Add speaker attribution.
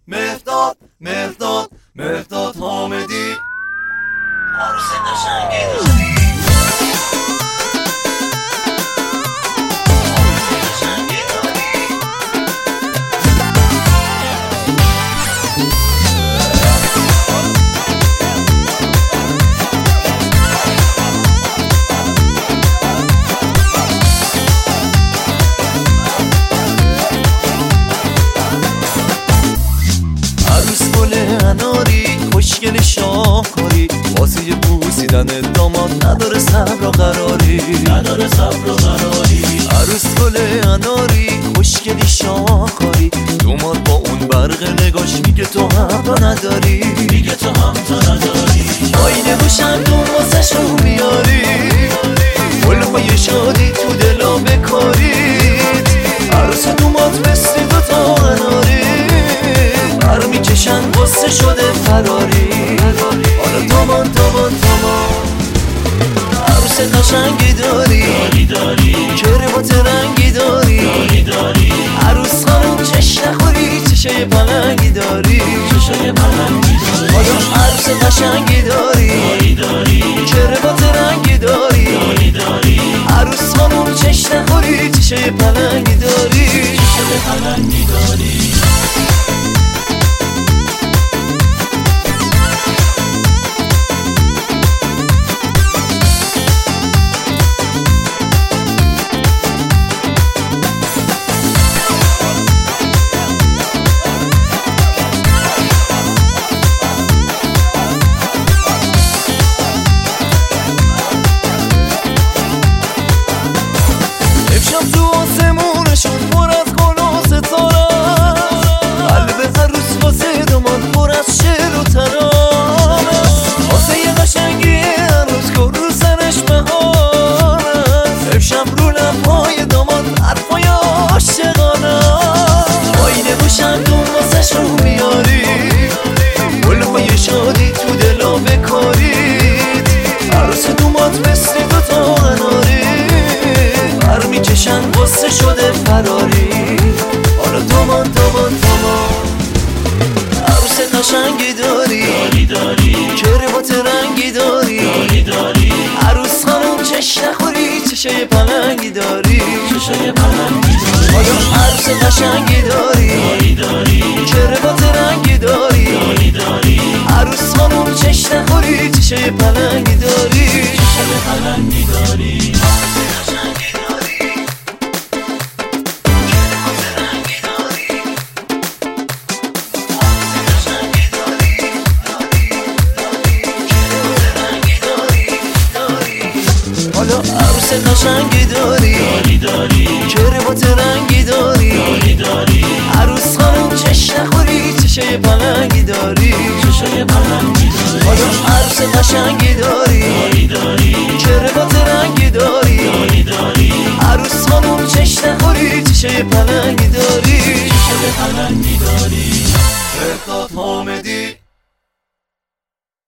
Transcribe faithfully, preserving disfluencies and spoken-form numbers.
Speaker 1: مهرداد مهرداد مهرداد حامدی عروس قشنگی داری. اناری خوشگل شاهکاری واسه بوسیدن داماد نداره صبر و قراری
Speaker 2: نداره صبر و قراری
Speaker 1: عروس گل اناری خوشگلی شاهکاری داماد با اون برق نگاش میگه تو هم نداری
Speaker 2: میگه تو هم تا نداری
Speaker 1: آینه بوشندون واسه شو میاری گلهای شادی تو دلا بکارید عروس داماد مثل دو تا اناری بر میکشن واسه شده فراری حالا دامان دامان دامان عروس قشنگی داری
Speaker 2: داری داری
Speaker 1: کربات رنگی داری
Speaker 2: داری داری
Speaker 1: عروس خانم چش نخوری چشای پلنگی داری
Speaker 2: چشای پلنگی داری
Speaker 1: حالا عروس قشنگی داری
Speaker 2: داری داری
Speaker 1: کربات رنگی داری
Speaker 2: داری داری
Speaker 1: عروس خانم چش نخوری چشای پلنگی داری
Speaker 2: چشای پلنگی داری
Speaker 1: تو آسمونشون پر از گل و ستاره قلب عروس واسه داماد پر از شعر و ترانه واسه یه قشنگی عروس کن رو سرش بهاره امشب رو لبهای داماد حرفای عاشقانه آینه بوشندون واسه شو میاری گلهای شادی تو دلا بکارید عروس داماد مثل دو تا اناری بر میکشن واسه شده فراری حالا دامان دامان دامان عروس قشنگی داری
Speaker 2: داری داری
Speaker 1: کربات رنگی داری
Speaker 2: داری داری
Speaker 1: عروس خانم چش نخوری چشای پلنگی داری
Speaker 2: چشای پلنگی داری
Speaker 1: حالا عروس قشنگی داری
Speaker 2: داری داری
Speaker 1: کربات رنگی داری
Speaker 2: داری داری
Speaker 1: عروس خانم چش نخوری چشای پلنگی داری
Speaker 2: چشای پلنگی داری
Speaker 1: حالا عروس قشنگی داری
Speaker 2: داری داری
Speaker 1: کربات رنگی داری
Speaker 2: داری داری
Speaker 1: عروس خانم چش نخوری چشای پلنگی داری
Speaker 2: چشای پلنگی داری
Speaker 1: حالا عروس قشنگی داری
Speaker 2: داری داری
Speaker 1: کربات رنگی داری
Speaker 2: داری داری
Speaker 1: عروس خانم چش نخوری چشای پلنگی داری
Speaker 2: چشای پلنگی داری
Speaker 1: مهرداد حامدی